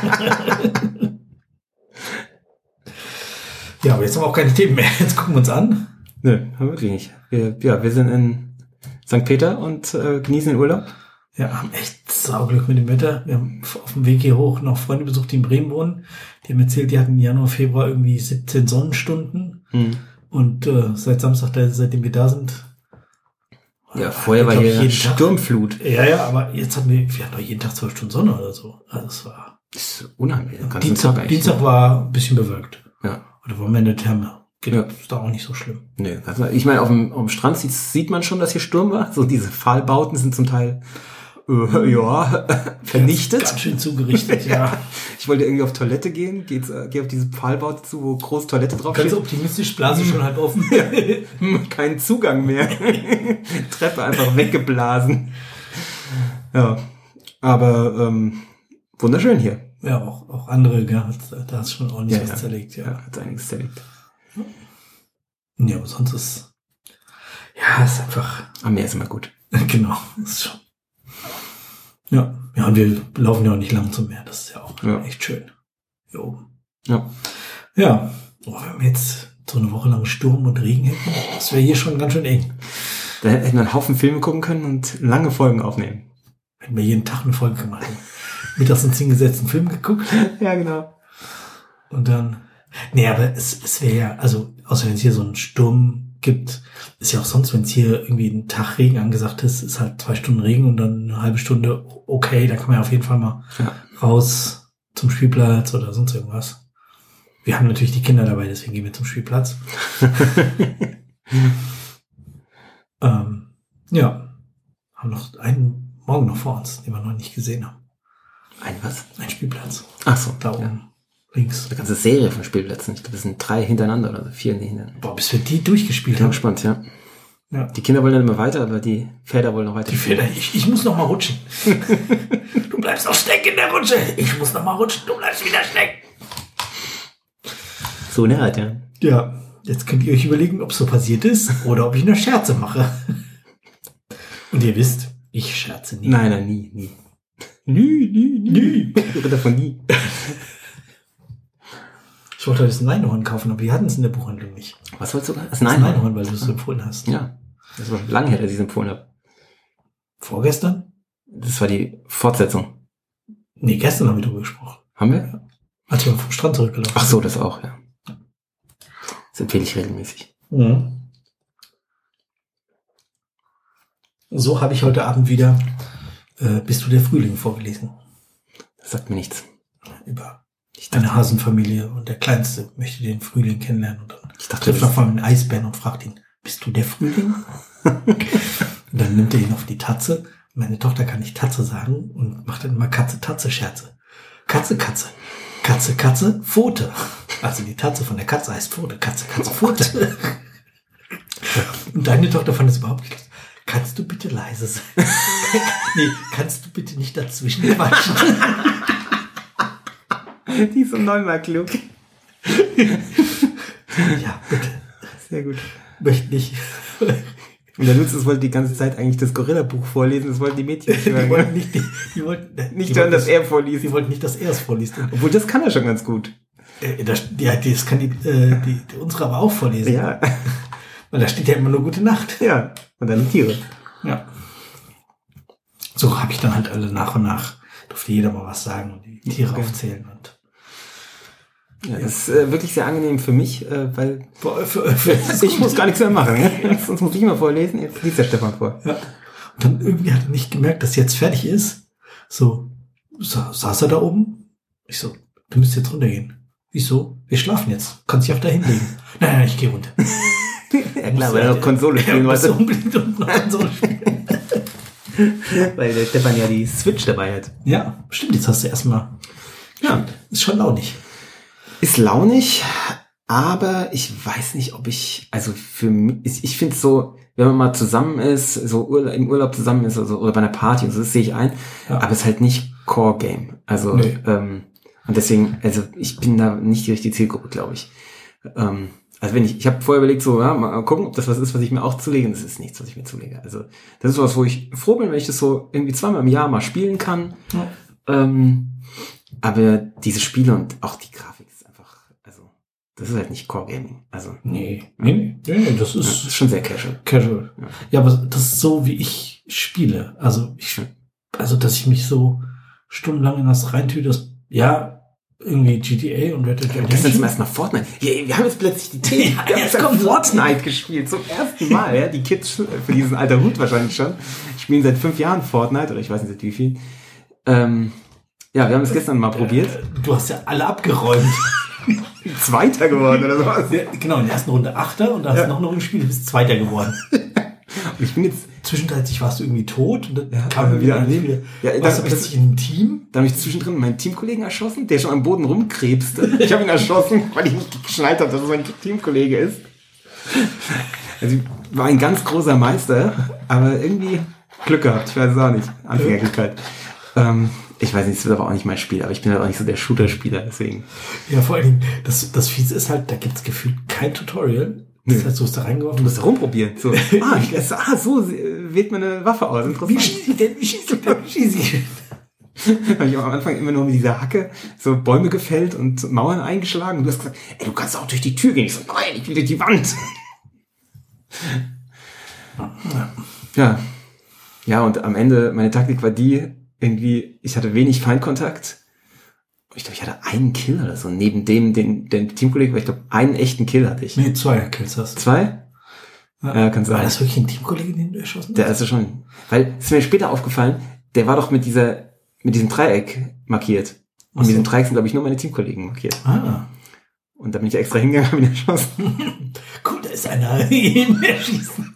ja, aber jetzt haben wir auch keine Themen mehr. Jetzt gucken wir uns an. Nö, haben wir wirklich nicht. Wir, ja, wir sind in Sankt Peter und äh, genießen den Urlaub. Ja, haben echt Sauglück mit dem Wetter. Wir haben auf dem Weg hier hoch noch Freunde besucht, die in Bremen wohnen. Die haben erzählt, die hatten im Januar, Februar irgendwie siebzehn Sonnenstunden. Mhm. Und äh, seit Samstag, seitdem wir da sind. Ja, vorher war hier Sturmflut. Ja, ja, aber jetzt hatten wir, wir hatten doch jeden Tag zwölf Stunden Sonne oder so. Also es war. Das ist unheimlich. Dienstag, Dienstag war ein bisschen bewölkt. Ja. Oder war mehr in der Therme. Ja. Ist da auch nicht so schlimm. Nee, also ich meine, auf dem, auf dem Strand sieht, sieht man schon, dass hier Sturm war. So diese Pfahlbauten sind zum Teil äh, ja vernichtet. Ganz schön zugerichtet, ja. Ich wollte irgendwie auf Toilette gehen, geht's, äh, geh auf diese Pfahlbaute zu, wo groß Toilette drauf Ganz steht. Ganz optimistisch, Blase schon halb offen. Kein Zugang mehr. Treppe einfach weggeblasen. Ja, aber ähm, wunderschön hier. Ja, auch, auch andere, gell, da hast schon ordentlich ja, was ja. zerlegt. Ja, ja hat einiges zerlegt. Ja, aber sonst ist, ja, ist einfach. Am Meer ist immer gut. Genau, ist schon. Ja, ja, und wir laufen ja auch nicht lang zum Meer, das ist ja auch ja. echt schön. Hier oben. Ja. Ja, oh, wenn wir jetzt so eine Woche lang Sturm und Regen hätten, das wäre hier schon ganz schön eng. Da hätten wir einen Haufen Filme gucken können und lange Folgen aufnehmen. Hätten wir jeden Tag eine Folge gemacht. Mittags uns hingesetzt, einen Film geguckt. Ja, genau. Und dann, nee, aber es, es wäre ja, also, außer wenn es hier so einen Sturm gibt, ist ja auch sonst, wenn es hier irgendwie einen Tag Regen angesagt ist, ist halt zwei Stunden Regen und dann eine halbe Stunde okay, da kann man ja auf jeden Fall mal ja. raus zum Spielplatz oder sonst irgendwas. Wir haben natürlich die Kinder dabei, deswegen gehen wir zum Spielplatz. ähm, ja, haben noch einen Morgen noch vor uns, den wir noch nicht gesehen haben. Ein was? Ein Spielplatz. Ach so. Da oben. Ja. Links. Eine ganze Serie von Spielplätzen. Ich glaube, das sind drei hintereinander oder vier hintereinander. Boah, bis wir die durchgespielt haben. haben. Spannend, ja. ja. Die Kinder wollen dann immer weiter, aber die Väter wollen noch weiter. Die Väter, ich, ich muss noch mal rutschen. Du bleibst noch stecken in der Rutsche. Ich muss noch mal rutschen. Du bleibst wieder stecken. So eine Art, ja. Ja, jetzt könnt ihr euch überlegen, ob es so passiert ist oder ob ich eine Scherze mache. Und ihr wisst, ich scherze nie. Nein, nein, nie, nie. Nie, nie, nie. Ich rede davon nie. Ich wollte heute das Neinhorn kaufen, aber wir hatten es in der Buchhandlung nicht. Was wolltest du? Das, das Neinhorn? Neinhorn, weil du es so empfohlen hast. Ja, das war lange her, dass ich es empfohlen habe. Vorgestern? Das war die Fortsetzung. Nee, gestern haben wir drüber gesprochen. Haben wir? Ja. Als wir vom Strand zurückgelaufen sind. Ach so, das auch, ja. Das empfehle ich regelmäßig. Mhm. So habe ich heute Abend wieder äh, Bist du der Frühling vorgelesen. Das sagt mir nichts. Über eine Hasenfamilie und der Kleinste möchte den Frühling kennenlernen und dann ich dachte, trifft er auf einen Eisbären und fragt ihn, bist du der Frühling? Und dann nimmt er ihn auf die Tatze. Meine Tochter kann nicht Tatze sagen und macht dann immer Katze-Tatze-Scherze. Katze, Katze. Katze, Katze, Pfote. Also die Tatze von der Katze heißt Pfote. Katze, Katze, Pfote. Und deine Tochter fand es überhaupt nicht. Kannst du bitte leise sein? Nee, kannst du bitte nicht dazwischen quatschen? Die ist um neunmal klug. Ja, bitte. Sehr gut. Möchte nicht Und der Lucius wollte die ganze Zeit eigentlich das Gorilla-Buch vorlesen, das wollten die Mädchen nicht hören. Die wollten nicht, die, die wollten, nicht die hören, dass wollten, er vorliest. Die wollten nicht, dass er es vorliest. Obwohl, das kann er schon ganz gut. Äh, das, ja, das kann die, äh, die, die unsere aber auch vorlesen. Ja. Weil da steht ja immer nur Gute Nacht. Ja. Und dann die Tiere. Ja. So habe ich dann halt alle nach und nach, durfte jeder mal was sagen und die Tiere okay. aufzählen. Und ja, das ist äh, wirklich sehr angenehm für mich, äh, weil für, für, für, ich muss gar nichts mehr machen. Ne? Sonst muss ich mal vorlesen, jetzt liest der Stefan vor. Ja. Und dann irgendwie hat er nicht gemerkt, dass jetzt fertig ist. So, sa- saß er da oben. Ich so, du müsst jetzt runtergehen. Wieso? Wir schlafen jetzt. Kannst dich auch da hinlegen. Nein, nein, ich gehe runter. Ja klar, weil er noch Konsole spielen ja, wollte. Unbedingt und noch Konsole spielen. Weil der Stefan ja die Switch dabei hat. Ja, stimmt, jetzt hast du erstmal. Ja, ist schon launig. Ist launig, aber ich weiß nicht, ob ich, also für mich, ich, ich finde es so, wenn man mal zusammen ist, so Urla- im Urlaub zusammen ist also, oder bei einer Party, und so, das sehe ich ein, ja. Aber es ist halt nicht Core-Game. Also, nee. ähm, und deswegen, also ich bin da nicht die richtige Zielgruppe, glaube ich. Ähm, also wenn ich, ich habe vorher überlegt, so, ja, mal gucken, ob das was ist, was ich mir auch zulege, und das ist nichts, was ich mir zulege. Also das ist was, wo ich froh bin, wenn ich das so irgendwie zweimal im Jahr mal spielen kann. Ja. Ähm, aber diese Spiele und auch die Grafik ist einfach, also das ist halt nicht Core Gaming. Also nee, nee, nee, nee das ist, ja, das ist schon sehr casual. Casual. Ja. Ja, aber das ist so, wie ich spiele. Also ich, also dass ich mich so stundenlang in das reintüte, das, ja, irgendwie G T A und Red Dead Redemption. Das ist zum ersten Mal Fortnite. Wir, wir haben jetzt plötzlich die Themen. Ja, wir jetzt haben Fortnite gespielt. Zum ersten Mal. Ja, die Kids für diesen alter Hut wahrscheinlich schon spielen seit fünf Jahren Fortnite oder ich weiß nicht seit wie viel. Ähm, ja, wir haben es gestern mal probiert. Du hast ja alle abgeräumt. Zweiter geworden oder sowas. Ja, genau, in der ersten Runde Achter und da hast du ja. noch eine Runde gespielt und bist Zweiter geworden. Und ich bin jetzt zwischenzeitlich warst du irgendwie tot und dann ja, kam er wieder an Leben. Ja, warst du plötzlich in einem Team. Da habe ich zwischendrin meinen Teamkollegen erschossen, der schon am Boden rumkrebste. Ich habe ihn erschossen, weil ich nicht geschnallt habe, dass es mein Teamkollege ist. Also ich war ein ganz großer Meister, aber irgendwie Glück gehabt, ich weiß es auch nicht. Anfängerlichkeit. Ja. Ähm, ich weiß nicht, es wird aber auch nicht mein Spiel, aber ich bin halt auch nicht so der Shooter-Spieler, deswegen. Ja, vor allen Dingen, das, das Fiese ist halt, da gibt's gefühlt kein Tutorial. Das heißt, du hast da reingeworfen. Du musst da rumprobieren. So, ah, ich, ah, so wählt man eine Waffe aus. Interessant. Wie schieße ich denn? Wie schieße ich denn? Wie schieße ich denn? Habe ich am Anfang immer nur mit dieser Hacke so Bäume gefällt und Mauern eingeschlagen. Und du hast gesagt, ey, du kannst auch durch die Tür gehen. Ich so, nein, ich will durch die Wand. Ja. Ja, und am Ende, meine Taktik war die, irgendwie, ich hatte wenig Feindkontakt. Ich glaube, ich hatte einen Kill oder so. Neben dem, den, den Teamkollegen, weil ich glaube, einen echten Kill hatte ich. Nee, zwei Kills hast du. Zwei? Ja, ja kann sein. War das wirklich ein Teamkollege, den du erschossen hast? Der ist ja schon. Weil, es ist mir später aufgefallen, der war doch mit dieser, mit diesem Dreieck markiert. Und mit diesem Dreieck sind, glaube ich, nur meine Teamkollegen markiert. Ah. Und da bin ich extra hingegangen und habe ihn erschossen. Gut, da ist einer hin erschießen.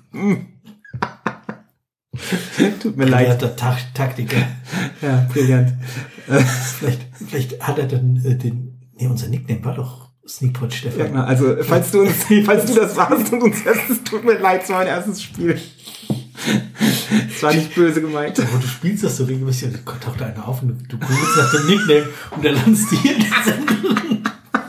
Tut mir leid. Der Ta- Taktiker. Ja, brillant. vielleicht, vielleicht hat er dann äh, den, nee, unser Nickname war doch Sneakpot Stefan. Ja, also, falls du uns, falls du das warst und uns erstes, tut mir leid, es war mein erstes Spiel. Es war nicht böse gemeint. Aber du spielst das so regelmäßig, da taucht einer auf und du, du googelst nach dem Nickname und dann landest du hier in der Sendung.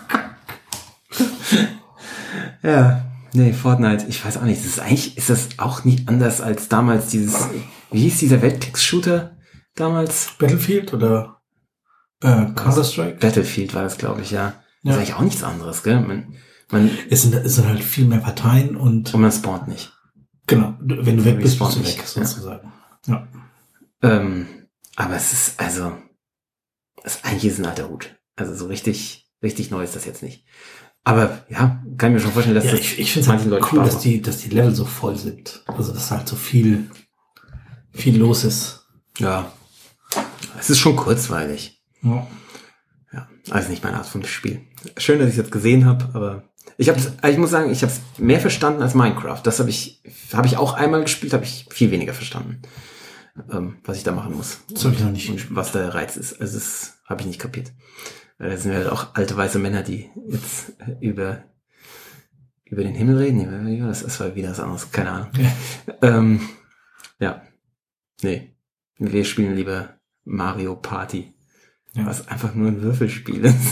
Ja. Nee, Fortnite, ich weiß auch nicht. Das ist eigentlich, ist das auch nicht anders als damals dieses, wie hieß dieser Weltkriegs-Shooter damals? Battlefield oder äh, Counter-Strike? Battlefield war das, glaube ich, ja. Das ja. ist eigentlich auch nichts anderes, gell? Man, man, es, sind, es sind halt viel mehr Parteien und... Und man spawnt nicht. Genau, wenn du weg bist, bist du weg, nicht, sozusagen. Ja. Ja. Ähm, aber es ist, also, es ist eigentlich ist ein alter Hut. Also so richtig, richtig neu ist das jetzt nicht. Aber ja, kann ich mir schon vorstellen, dass ja, das ich, ich finde es halt Leuten cool, Spaß dass die, dass die Level so voll sind. Also dass halt so viel, viel los ist. Ja, es ist schon kurzweilig. Ja, ja, also nicht meine Art von Spiel. Schön, dass ich es jetzt gesehen habe, aber ich habe, ich muss sagen, ich habe es mehr verstanden als Minecraft. Das habe ich, habe ich auch einmal gespielt, habe ich viel weniger verstanden, ähm, was ich da machen muss. Das habe ich noch nicht. Und was der Reiz ist. Also das habe ich nicht kapiert. Da sind wir halt auch alte weiße Männer, die jetzt über über den Himmel reden. Nee, das, das war wieder was anderes. Keine Ahnung. Ja. Ähm, ja. Nee. Wir spielen lieber Mario Party. Ja. Was einfach nur ein Würfelspiel ist.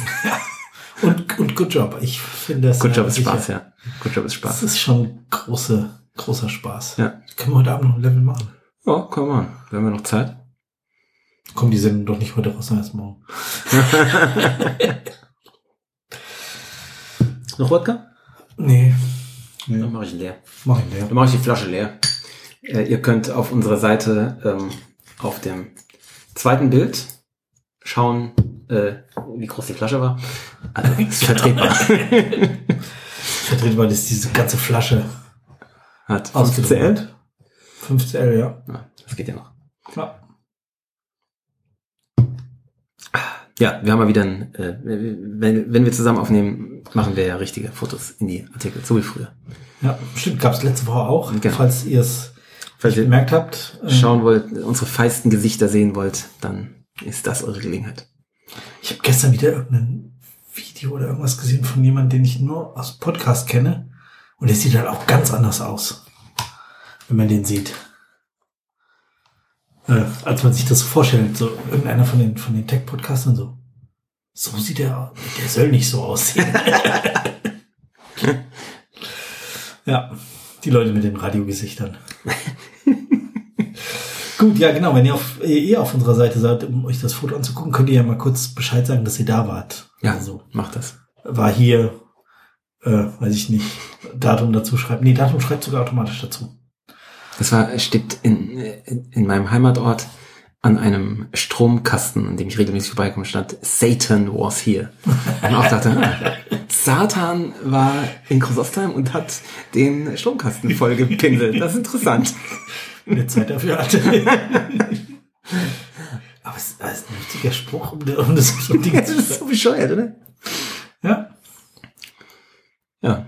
und, und Good Job. Ich finde das... Good Job ist Spaß, ja. Good Job ist Spaß. Das ist schon große, Großer Spaß. Ja. Können wir heute Abend noch ein Level machen? Ja, komm mal. Wir haben ja noch Zeit. Kommt die Sendung doch nicht heute raus, sondern erst morgen. Noch Wodka? Nee. Dann nee. mache ich leer. Mach ich leer. Dann mache ich die Flasche leer. Äh, ihr könnt auf unserer Seite ähm, auf dem zweiten Bild schauen, äh, wie groß die Flasche war. Also ist vertretbar. Vertretbar ist diese ganze Flasche. Hat fünf C L? fünf C L, ja. Ja, das geht ja noch. Ja. Ja, wir haben mal wieder ein, äh, wenn, wenn wir zusammen aufnehmen, machen wir ja richtige Fotos in die Artikel, so wie früher. Ja, stimmt, gab es letzte Woche auch, Genau. falls ihr es Falls ihr gemerkt habt. ähm, schauen wollt, unsere feisten Gesichter sehen wollt, dann ist das eure Gelegenheit. Ich habe gestern wieder irgendein Video oder irgendwas gesehen von jemandem, den ich nur aus dem Podcast kenne. Und der sieht halt auch ganz anders aus, wenn man den sieht. Äh, als man sich das so vorstellt, so irgendeiner von den, von den Tech-Podcastern so. So sieht er aus. Der soll nicht so aussehen. Ja, die Leute mit den Radiogesichtern. Gut, ja genau, wenn ihr auf, ihr auf unserer Seite seid, um euch das Foto anzugucken, könnt ihr ja mal kurz Bescheid sagen, dass ihr da wart. Ja, Also, macht das. war hier, äh, weiß ich nicht, Datum dazu schreibt. Nee, Datum schreibt sogar automatisch dazu. Das war, steht in, in, in meinem Heimatort an einem Stromkasten, an dem ich regelmäßig vorbeikomme, stand Satan was here. Und auch dachte, ah, Satan war in Großostheim und hat den Stromkasten voll gepinselt. Das ist interessant. Eine Zeit dafür hatte. Aber es ist ein richtiger Spruch, um, um das so Ding Das zu ist so bescheuert, oder? Ja. Ja.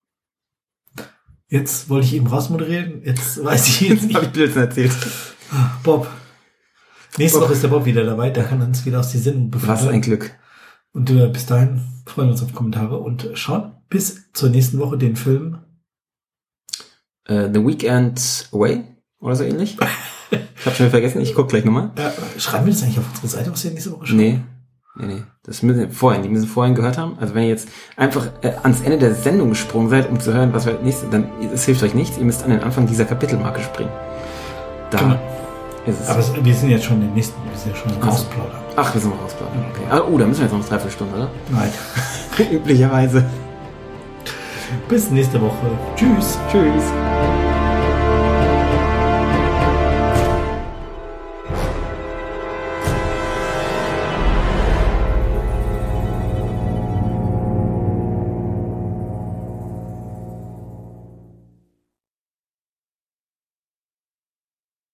Jetzt wollte ich eben rausmoderieren. Jetzt weiß ich jetzt Jetzt habe ich Blödsinn erzählt. Bob. Nächste Bob. Woche ist der Bob wieder dabei. Der kann uns wieder aus die Sendung Was ein Glück. Und äh, bis dahin freuen wir uns auf Kommentare und schauen bis zur nächsten Woche den Film. Uh, The Weekend Away oder so ähnlich. Ich habe schon vergessen, ich guck gleich nochmal. Äh, schreiben wir das eigentlich auf unsere Seite, was wir nächste Woche schauen? Nee, nee, nee. Das müssen wir vorhin, die müssen vorhin gehört haben. Also wenn ihr jetzt einfach äh, ans Ende der Sendung gesprungen seid, um zu hören, was wir nächste, dann das hilft euch nichts. Ihr müsst an den Anfang dieser Kapitelmarke springen. Da Genau. ist es. Aber es, wir sind jetzt schon im nächsten, wir sind ja schon im Ach so. Rausplaudern. Ach, wir sind mal rausplaudern. Okay. Ah, oh, da müssen wir jetzt noch eine Dreiviertelstunde, oder? Nein. Üblicherweise. Bis nächste Woche. Tschüss. Tschüss.